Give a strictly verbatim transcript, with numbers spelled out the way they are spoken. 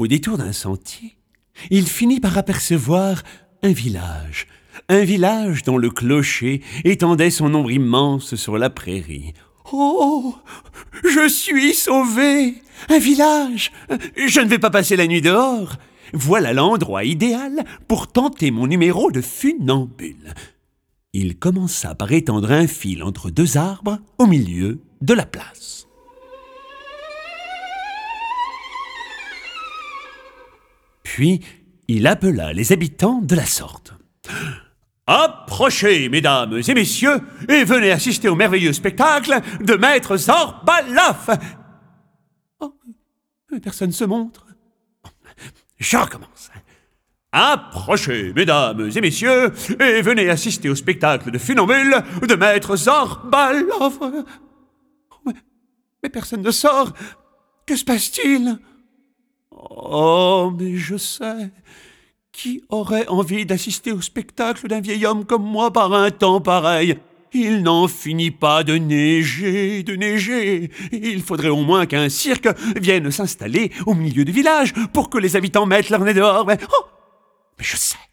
Au détour d'un sentier, il finit par apercevoir un village. Un village dont le clocher étendait son ombre immense sur la prairie. « Oh, je suis sauvé! Un village! Je ne vais pas passer la nuit dehors. Voilà l'endroit idéal pour tenter mon numéro de funambule. » Il commença par étendre un fil entre deux arbres au milieu de la place. Puis, il appela les habitants de la sorte. « Approchez, mesdames et messieurs, et venez assister au merveilleux spectacle de Maître Zorbalaf !» Oh, personne ne se montre. Je recommence. « Approchez, mesdames et messieurs, et venez assister au spectacle de funambule de Maître Zorbalaf !» mais, mais personne ne sort. Que se passe-t-il? Oh, mais je sais. Qui aurait envie d'assister au spectacle d'un vieil homme comme moi par un temps pareil? Il n'en finit pas de neiger, de neiger. Il faudrait au moins qu'un cirque vienne s'installer au milieu du village pour que les habitants mettent leur nez dehors. Mais, oh, mais je sais.